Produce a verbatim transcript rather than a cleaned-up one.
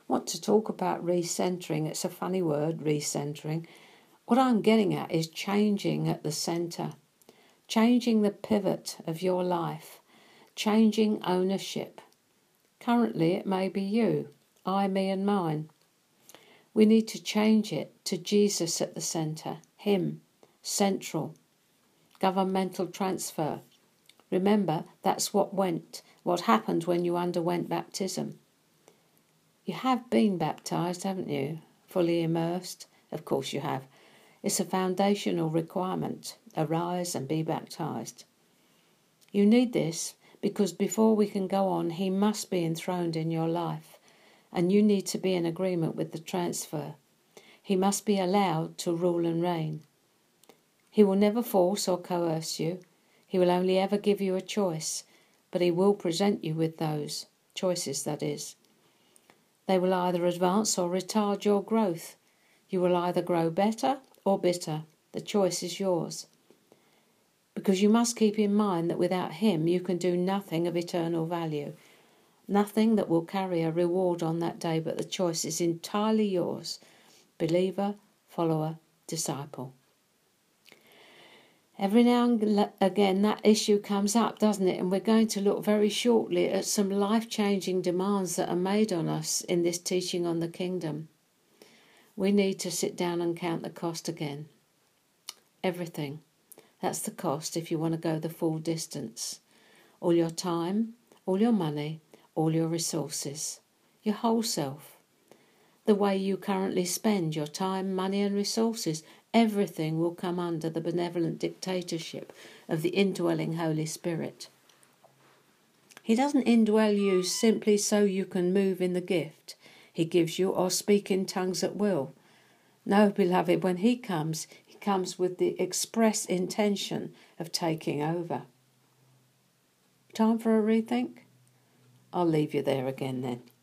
want to talk about recentering. It's a funny word, recentering. What I'm getting at is changing at the centre, changing the pivot of your life, changing ownership. Currently, it may be you, I, me and mine. We need to change it to Jesus at the centre, Him, central, governmental transfer. Remember, that's what went, what happened when you underwent baptism. You have been baptised, haven't you? Fully immersed? Of course you have. It's a foundational requirement. Arise and be baptised. You need this because before we can go on, He must be enthroned in your life, and you need to be in agreement with the transfer. He must be allowed to rule and reign. He will never force or coerce you. He will only ever give you a choice, but He will present you with those choices, that is. They will either advance or retard your growth. You will either grow better or bitter. The choice is yours. Because you must keep in mind that without Him you can do nothing of eternal value, nothing that will carry a reward on that day, but the choice is entirely yours. Believer, follower, disciple. Every now and again that issue comes up, doesn't it? And we're going to look very shortly at some life-changing demands that are made on us in this teaching on the kingdom. We need to sit down and count the cost again. Everything. That's the cost if you want to go the full distance. All your time, all your money, all your resources, your whole self. The way you currently spend your time, money and resources, everything will come under the benevolent dictatorship of the indwelling Holy Spirit. He doesn't indwell you simply so you can move in the gift He gives you or speak in tongues at will. No, beloved, when He comes, He comes with the express intention of taking over. Time for a rethink? I'll leave you there again then.